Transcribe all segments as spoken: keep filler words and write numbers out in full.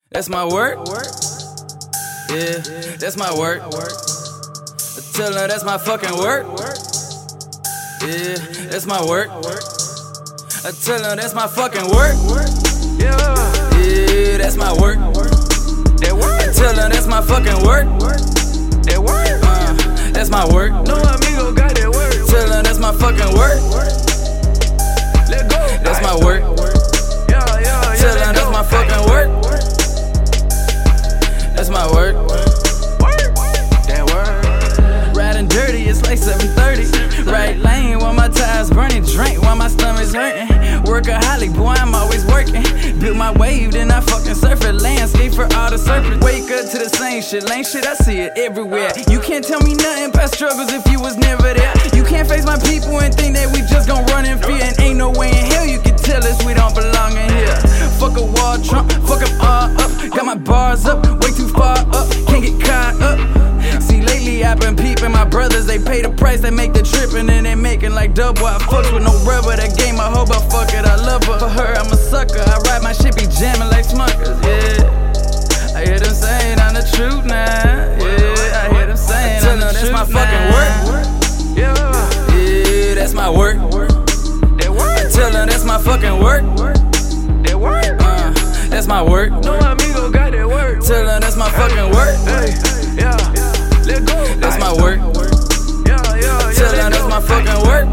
That's my work. Yeah, that's my work. I tell her that's my fucking work. Yeah, that's my work. I tell her that's my fucking work. Yeah, that's my work. I tell her that's my fucking work. Uh, that's my work. No amigo got that work. Tell her that's my fucking work. Let go. That's my work. Yeah, yeah, yeah. Tell her that's my fucking work. That's my work. That work. Riding dirty, it's like seven thirty. Right lane while my tires burning. Drink while my stomach's hurting. Workaholic, boy, I'm always working. Built my wave, then I fucking surf it. Landscape for all the surfers. Wake up to the same shit. Lame shit, I see it everywhere. You can't tell me nothing past struggles if you was never there. You can't face my people and think that we just gon' run in fear. And ain't no way in hell you can tell us we don't belong in here. Fuck a wall, Trump, fuck them all up. Got my bars up, way too far up. Can't get caught up. See, lately I've been peeping my brothers. They pay the price, they make the trip, and then they making like double. I fucks with no rubber, that game I hope I fuck it, I love her. For her, I'm a sucker. I ride my shit, be jamming like Smuckers, yeah. I hear them saying I'm the truth now, yeah. I hear them saying I'm the truth. That's my fucking work. Yeah, yeah, that's my work. that work. I tell her that's my fucking work. That work. Uh, that's my work. No amigo got that work. Tell her that's my fucking work. Hey, yeah, let go. That's my work. Yeah, yeah, yeah. Tell her that's my fucking work.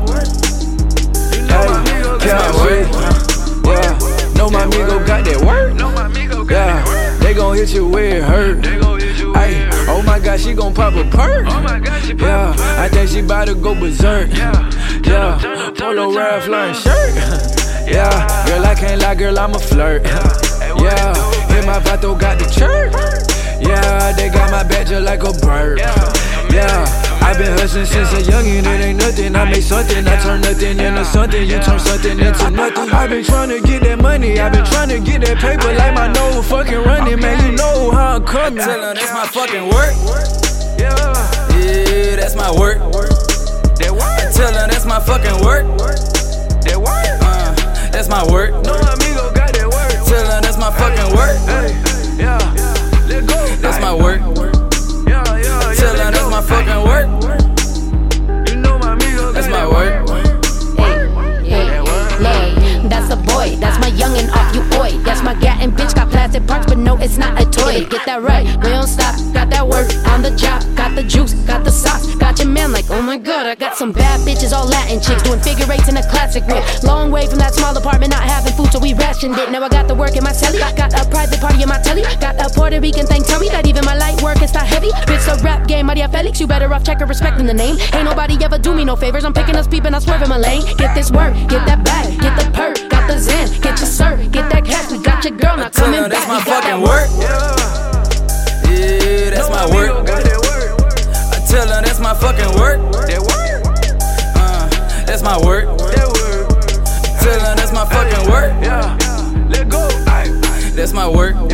You know my amigo got That's that my work. Yeah, no my amigo got that work. No my amigo got Yeah, that work. they gon' hit you where it hurt. They gon' hit you Ay, with oh my god, she gon' pop a perk. Oh my god, she pop Yeah, a perk. I think she bout to go berserk. Yeah, Yeah, turn up, turn polo up, Ralph turn Lauren up. shirt. Yeah, girl, I can't lie, girl, I'm a flirt. Yeah, hit my vato got the chirp. Yeah, they got my back just like a bird. Yeah, I been hustling since a youngin', it ain't nothing. I make something, I turn nothing into something. You turn something into nothing. I been tryna get that money, I been tryna get that paper like my nose fucking running. Man, you know how I'm coming. Tell her that's my fucking work. Yeah, Yeah, that's my work. that work. Tell her that's my fucking work. That work. Uh, that's my work. No amigo got that work. Tell her that's my fucking work. Hey, yeah, let go. That's my work. Yeah, yeah, yeah. Tell her that's my fucking work. You know my amigo got That's my that work. Hey, hey, look, that's a boy, that's my youngin' off you oi. That's my gat and bitch, got plastic parts, but no, it's not a toy. Get that right, we don't stop, got that work on the job, got the juice, got the sauce, got your man like, oh my god, I got some bad bitches, all Latin chicks, doing figure eights in a classic whip. Long way from that small apartment, not having food, so we rationed it. Now I got the work in my celly, got a private party in my telly, got a Puerto Rican thing, tell me that even my light work is not heavy. Bitch, the rap game, Maria Felix, you better off check her respecting the name. Ain't nobody ever do me no favors, I'm picking us peeping, I swerve in my lane. Get this work, get that bag, get the perk, got the zen, get your sir, get that cash, we got your girl, not Tell coming her that's back, my we got that fucking work. work. Yeah, Yeah, that's no my amigo work. got that work. I tell her that's my fucking work. That work. Uh, that's my work. That work. Tell her that's my fucking work. Yeah, let go. Aye, That's my work.